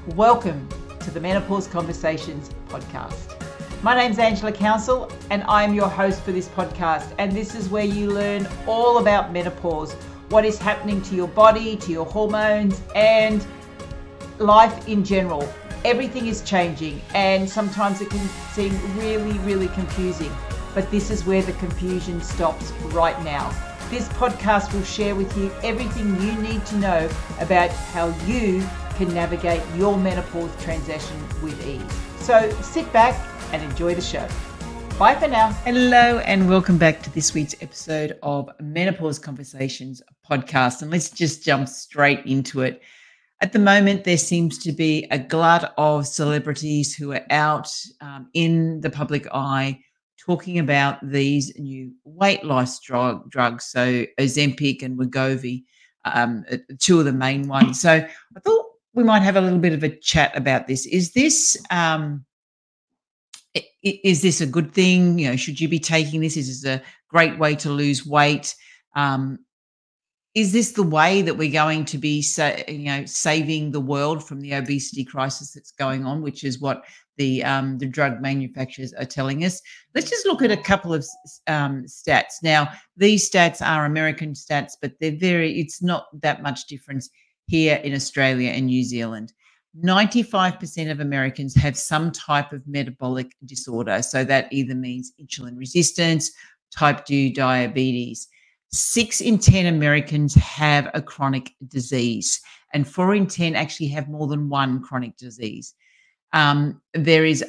Welcome to the Menopause Conversations podcast. My name's Angela Council and I'm your host for this podcast, and this is where you learn all about menopause, what is happening to your body, to your hormones, and life in general. Everything is changing and sometimes it can seem really confusing, but this is where the confusion stops right now. This podcast will share with you everything you need to know about how you can navigate your menopause transition with ease. So sit back and enjoy the show. Bye for now. Hello and welcome back to this week's episode of Menopause Conversations podcast. And let's just jump straight into it. At the moment, there seems to be a glut of celebrities who are out in the public eye talking about these new weight loss drugs. So Ozempic and Wegovy, two of the main ones. So I thought we might have a little bit of a chat about this. Is this a good thing? You know, should you be taking this? Is this a great way to lose weight? Is this the way that we're going to be, saving the world from the obesity crisis that's going on, which is what the drug manufacturers are telling us? Let's just look at a couple of stats. Now, these stats are American stats, but it's not that much difference here in Australia and New Zealand. 95% of Americans have some type of metabolic disorder. So that either means insulin resistance, type 2 diabetes. 6 in 10 Americans have a chronic disease, and 4 in 10 actually have more than one chronic disease. There is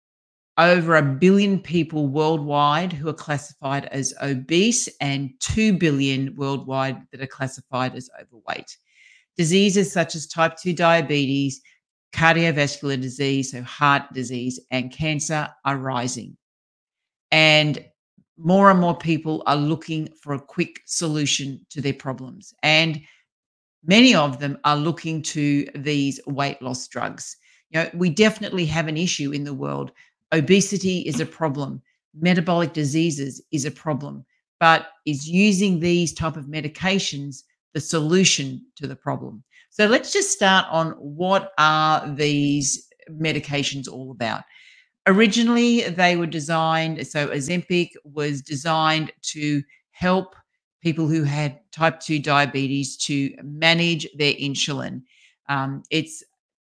over 1 billion people worldwide who are classified as obese, and 2 billion worldwide that are classified as overweight. Diseases such as type 2 diabetes, cardiovascular disease, so heart disease, and cancer are rising. And more people are looking for a quick solution to their problems. And many of them are looking to these weight loss drugs. You know, we definitely have an issue in the world. Obesity is a problem. Metabolic diseases is a problem. But is using these type of medications the solution to the problem? So let's just start on what are these medications all about. Originally, they were designed, so Ozempic was designed to help people who had type 2 diabetes to manage their insulin. It's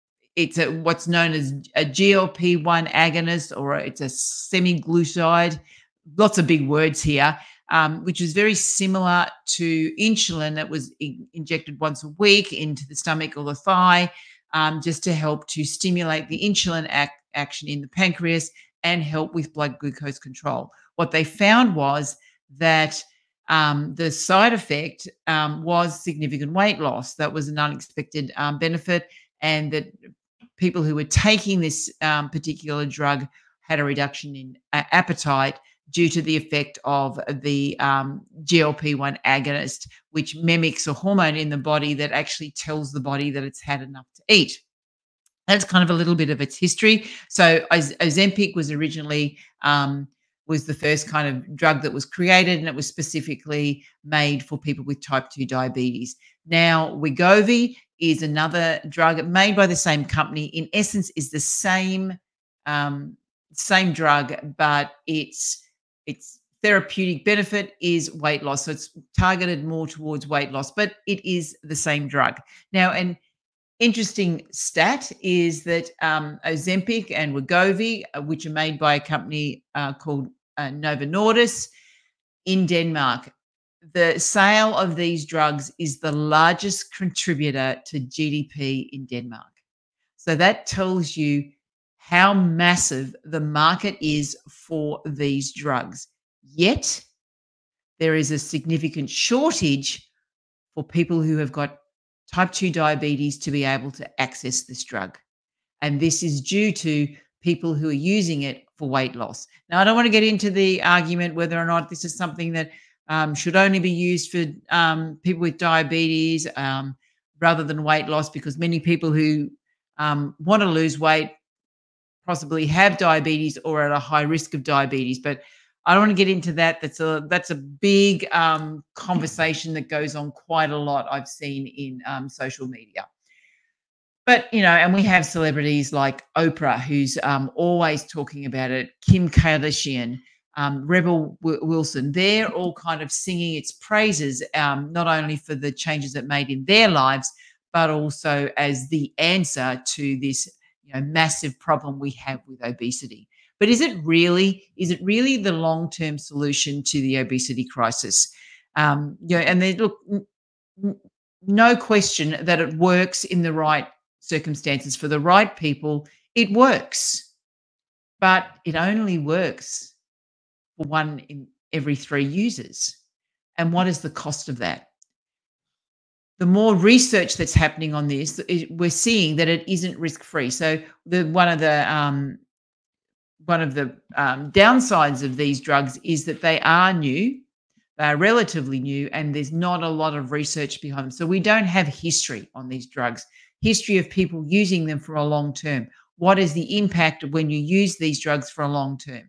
what's known as a GLP-1 agonist, or it's a semaglutide. Lots of big words here, which is very similar to insulin that was injected once a week into the stomach or the thigh, just to help to stimulate the insulin action in the pancreas and help with blood glucose control. What they found was that the side effect was significant weight loss. That was an unexpected benefit, and that people who were taking this particular drug had a reduction in appetite due to the effect of the GLP-1 agonist, which mimics a hormone in the body that actually tells the body that it's had enough to eat. That's kind of a little bit of its history. So Ozempic was originally was the first kind of drug that was created, and it was specifically made for people with type 2 diabetes. Now, Wegovy is another drug made by the same company. In essence, is the same drug, but its therapeutic benefit is weight loss. So it's targeted more towards weight loss, but it is the same drug. Now, an interesting stat is that Ozempic and Wegovy, which are made by a company called Novo Nordisk in Denmark, the sale of these drugs is the largest contributor to GDP in Denmark. So that tells you how massive the market is for these drugs. Yet there is a significant shortage for people who have got type 2 diabetes to be able to access this drug. And this is due to people who are using it for weight loss. Now, I don't want to get into the argument whether or not this is something that should only be used for people with diabetes rather than weight loss, because many people who want to lose weight possibly have diabetes or are at a high risk of diabetes. But I don't want to get into that. That's a big conversation that goes on quite a lot, I've seen in social media. But, and we have celebrities like Oprah, who's always talking about it, Kim Kardashian, Rebel Wilson. They're all kind of singing its praises, not only for the changes it made in their lives, but also as the answer to this, massive problem we have with obesity. But is it really the long-term solution to the obesity crisis? And they look, n- no question that it works in the right circumstances for the right people. It works, but it only works for one in every three users. And what is the cost of that? The more research that's happening on this, we're seeing that it isn't risk free. So one of the downsides of these drugs is that they are new, they are relatively new, and there's not a lot of research behind them. So we don't have history on these drugs, history of people using them for a long term. What is the impact when you use these drugs for a long term?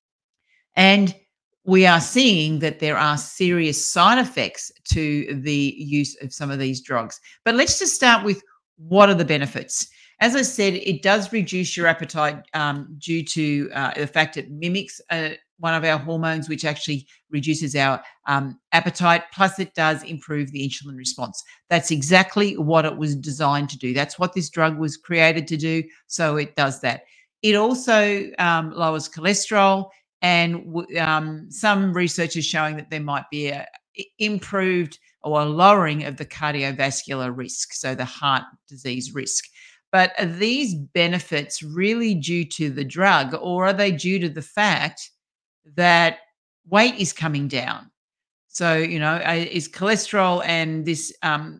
And we are seeing that there are serious side effects to the use of some of these drugs. But let's just start with, what are the benefits? As I said, it does reduce your appetite due to the fact it mimics one of our hormones, which actually reduces our appetite. Plus, it does improve the insulin response. That's exactly what it was designed to do. That's what this drug was created to do. So it does that. It also lowers cholesterol, and some research is showing that there might be a improved or a lowering of the cardiovascular risk, so the heart disease risk. But are these benefits really due to the drug, or are they due to the fact that weight is coming down? So, is cholesterol and this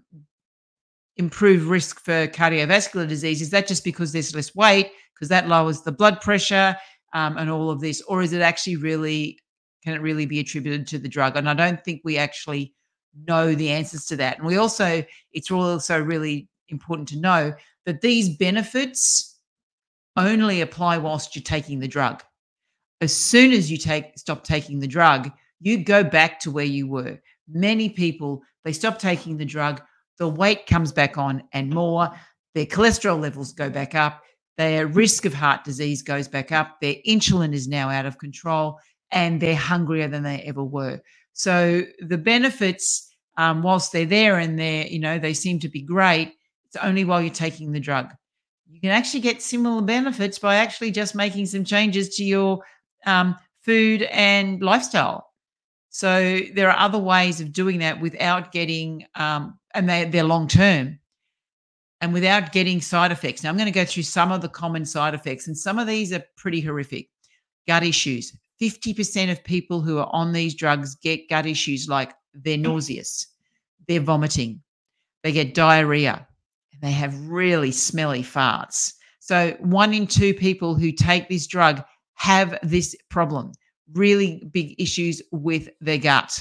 improved risk for cardiovascular disease, is that just because there's less weight, because that lowers the blood pressure, and all of this? Or is it actually really, can it really be attributed to the drug? And I don't think we actually know the answers to that. And it's also really important to know that these benefits only apply whilst you're taking the drug. As soon as you stop taking the drug, you go back to where you were. Many people, they stop taking the drug, the weight comes back on and more, their cholesterol levels go back up, their risk of heart disease goes back up, their insulin is now out of control, and they're hungrier than they ever were. So the benefits, whilst they're there and they seem to be great, it's only while you're taking the drug. You can actually get similar benefits by actually just making some changes to your food and lifestyle. So there are other ways of doing that without getting, and they're long term, and without getting side effects. Now I'm going to go through some of the common side effects, and some of these are pretty horrific. Gut issues. 50% of people who are on these drugs get gut issues, like they're nauseous, they're vomiting, they get diarrhea, and they have really smelly farts. So 1 in 2 people who take this drug have this problem, really big issues with their gut.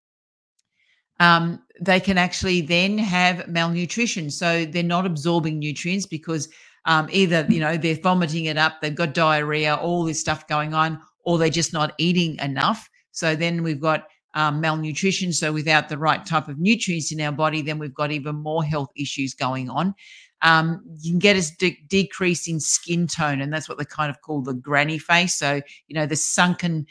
They can actually then have malnutrition. So they're not absorbing nutrients because either, they're vomiting it up, they've got diarrhea, all this stuff going on, or they're just not eating enough. So then we've got malnutrition. So without the right type of nutrients in our body, then we've got even more health issues going on. You can get a decrease in skin tone, and that's what they kind of call the granny face. So, the sunken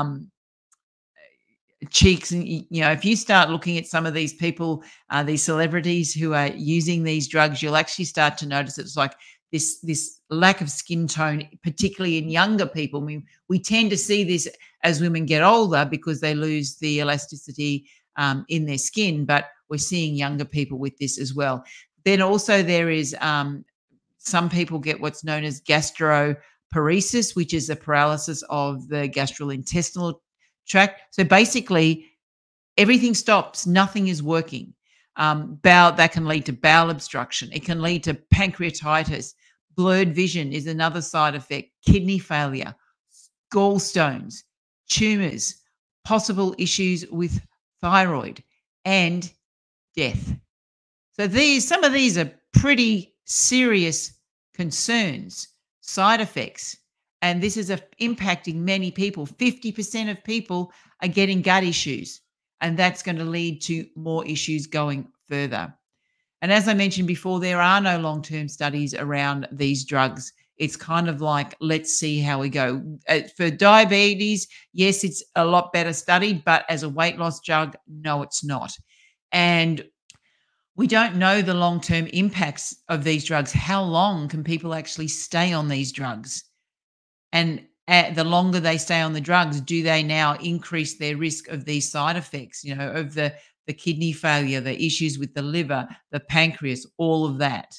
cheeks. And, if you start looking at some of these people, these celebrities who are using these drugs, you'll actually start to notice it's like this lack of skin tone, particularly in younger people. I mean, we tend to see this as women get older because they lose the elasticity in their skin, but we're seeing younger people with this as well. Then also there is some people get what's known as gastroparesis, which is a paralysis of the gastrointestinal tract. So basically, everything stops, nothing is working. Bowel, that can lead to bowel obstruction. It can lead to pancreatitis. Blurred vision is another side effect. Kidney failure, gallstones, tumors, possible issues with thyroid, and death. So some of these are pretty serious concerns, side effects, and this is impacting many people. 50% of people are getting gut issues, and that's going to lead to more issues going further. And as I mentioned before, there are no long-term studies around these drugs. It's kind of like, let's see how we go. For diabetes, yes, it's a lot better studied, but as a weight loss drug, no, it's not. And we don't know the long-term impacts of these drugs. How long can people actually stay on these drugs? And the longer they stay on the drugs, do they now increase their risk of these side effects, of the kidney failure, the issues with the liver, the pancreas, all of that?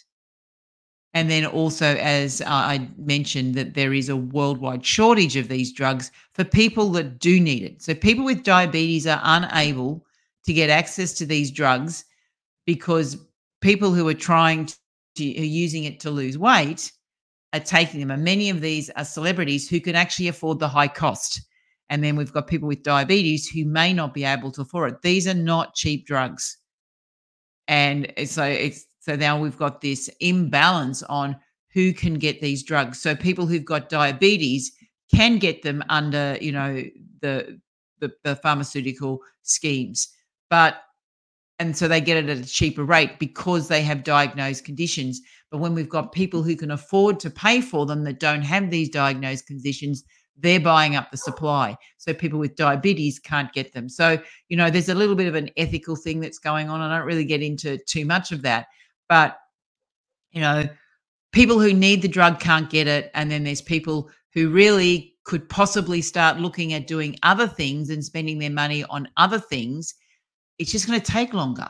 And then also, as I mentioned, that there is a worldwide shortage of these drugs for people that do need it. So people with diabetes are unable to get access to these drugs because people who are trying are using it to lose weight are taking them. And many of these are celebrities who can actually afford the high cost. And then we've got people with diabetes who may not be able to afford it. These are not cheap drugs. And so now we've got this imbalance on who can get these drugs. So people who've got diabetes can get them under, the the pharmaceutical schemes. But and so they get it at a cheaper rate because they have diagnosed conditions. But when we've got people who can afford to pay for them that don't have these diagnosed conditions, they're buying up the supply. So people with diabetes can't get them. So, there's a little bit of an ethical thing that's going on. I don't really get into too much of that. But, you know, people who need the drug can't get it. And then there's people who really could possibly start looking at doing other things and spending their money on other things. It's just going to take longer.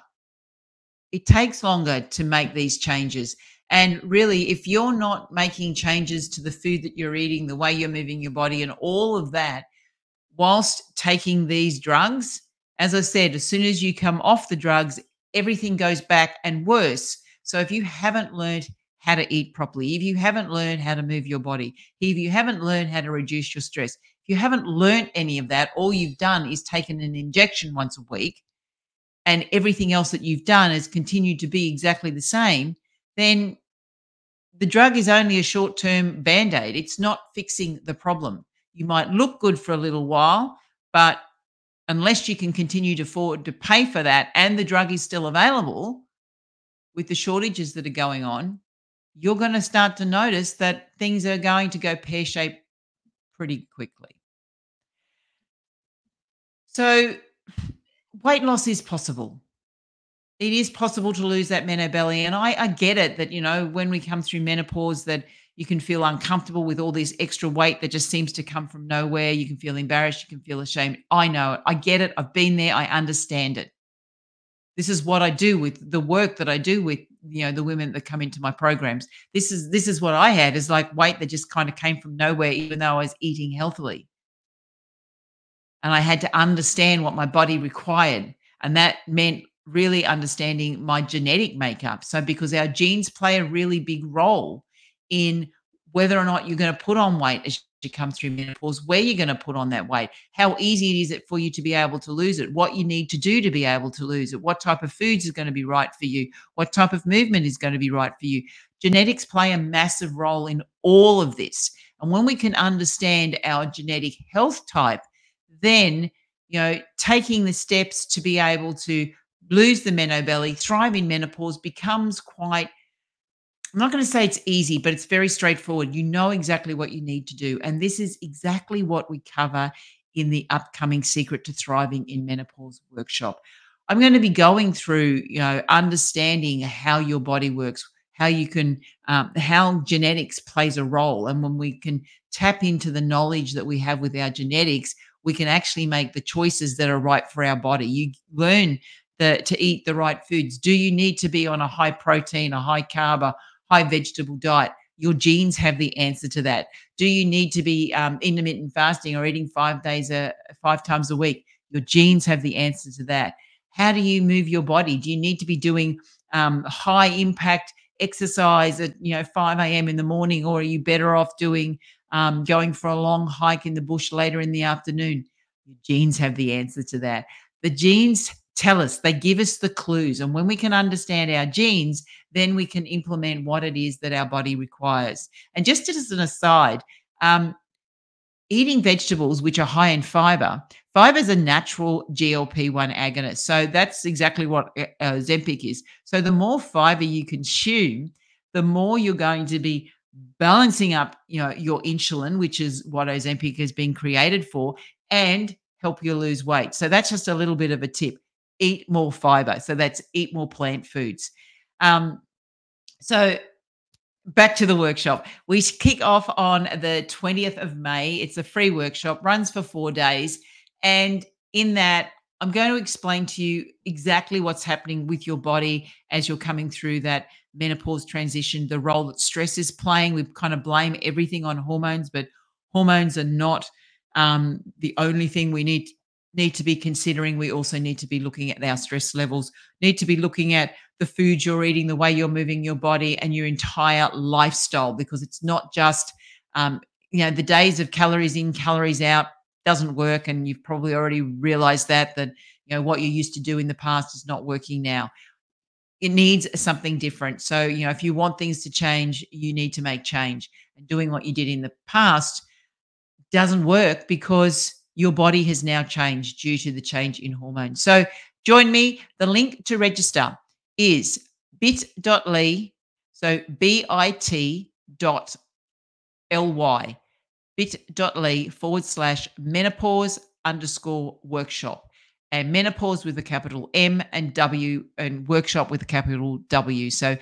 It takes longer to make these changes. And really, if you're not making changes to the food that you're eating, the way you're moving your body, and all of that, whilst taking these drugs, as I said, as soon as you come off the drugs, everything goes back and worse. So if you haven't learned how to eat properly, if you haven't learned how to move your body, if you haven't learned how to reduce your stress, if you haven't learned any of that, all you've done is taken an injection once a week and everything else that you've done has continued to be exactly the same, then the drug is only a short-term band-aid. It's not fixing the problem. You might look good for a little while, but unless you can continue to afford to pay for that and the drug is still available with the shortages that are going on, you're going to start to notice that things are going to go pear-shaped pretty quickly. So weight loss is possible. It is possible to lose that belly, and I get it that, when we come through menopause that you can feel uncomfortable with all this extra weight that just seems to come from nowhere. You can feel embarrassed, you can feel ashamed. I know it. I get it. I've been there. I understand it. This is what I do with the work that I do with, the women that come into my programs. This is what I had, is like weight that just kind of came from nowhere, even though I was eating healthily. And I had to understand what my body required. And that meant really understanding my genetic makeup. So, because our genes play a really big role in whether or not you're going to put on weight as you come through menopause, where you're going to put on that weight, how easy it is it for you to be able to lose it, what you need to do to be able to lose it, what type of foods is going to be right for you, what type of movement is going to be right for you. Genetics play a massive role in all of this. And when we can understand our genetic health type, then, taking the steps to be able to lose the belly, thrive in menopause becomes quite, I'm not going to say it's easy, but it's very straightforward. You know exactly what you need to do. And this is exactly what we cover in the upcoming Secret to Thriving in Menopause workshop. I'm going to be going through, understanding how your body works, how you can, how genetics plays a role. And when we can tap into the knowledge that we have with our genetics, we can actually make the choices that are right for our body. You learn to eat the right foods. Do you need to be on a high protein, a high carb, a high vegetable diet? Your genes have the answer to that. Do you need to be intermittent fasting or eating 5 times a week? Your genes have the answer to that. How do you move your body? Do you need to be doing high impact exercise at 5 a.m. in the morning, or are you better off doing going for a long hike in the bush later in the afternoon? Your genes have the answer to that. The genes tell us, they give us the clues. And when we can understand our genes, then we can implement what it is that our body requires. And just as an aside, eating vegetables which are high in fiber Fiber is a natural GLP-1 agonist. So that's exactly what Ozempic is. So the more fiber you consume, the more you're going to be balancing up, your insulin, which is what Ozempic has been created for, and help you lose weight. So that's just a little bit of a tip. Eat more fiber. So that's eat more plant foods. Um, so back to the workshop. We kick off on the 20th of May. It's a free workshop, runs for 4 days. And in that, I'm going to explain to you exactly what's happening with your body as you're coming through that menopause transition, the role that stress is playing. We kind of blame everything on hormones, but hormones are not the only thing we need to be considering. We also need to be looking at our stress levels, need to be looking at the food you're eating, the way you're moving your body, and your entire lifestyle, because it's not just, the days of calories in, calories out doesn't work. And you've probably already realized that, what you used to do in the past is not working now. It needs something different. So, if you want things to change, you need to make change. And doing what you did in the past doesn't work because your body has now changed due to the change in hormones. So join me. The link to register is bit.ly, so bit.ly, bit.ly/menopause underscore workshop. And menopause with a capital M and W, and workshop with a capital W. So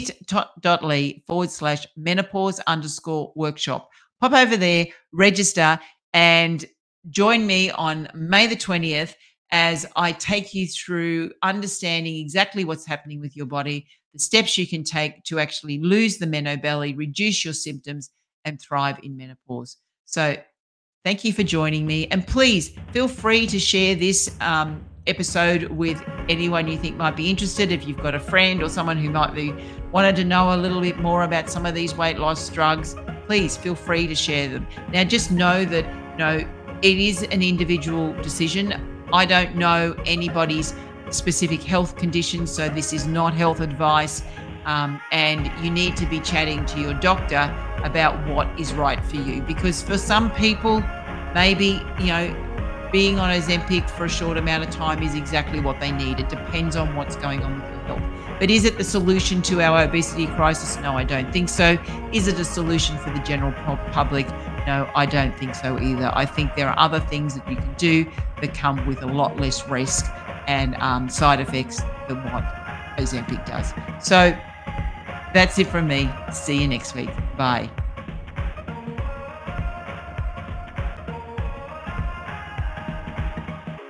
bit.ly/menopause underscore workshop. Pop over there, register, and join me on May the 20th as I take you through understanding exactly what's happening with your body, the steps you can take to actually lose the menobelly, reduce your symptoms, and thrive in menopause. So thank you for joining me. And please feel free to share this episode with anyone you think might be interested. If you've got a friend or someone who might be wanted to know a little bit more about some of these weight loss drugs, please feel free to share them. Now, just know that, it is an individual decision. I don't know anybody's specific health conditions, so this is not health advice. And you need to be chatting to your doctor about what is right for you. Because for some people, maybe, being on Ozempic for a short amount of time is exactly what they need. It depends on what's going on with your health. But is it the solution to our obesity crisis? No, I don't think so. Is it a solution for the general public? No, I don't think so either. I think there are other things that you can do that come with a lot less risk and side effects than what Ozempic does. So that's it from me. See you next week. Bye.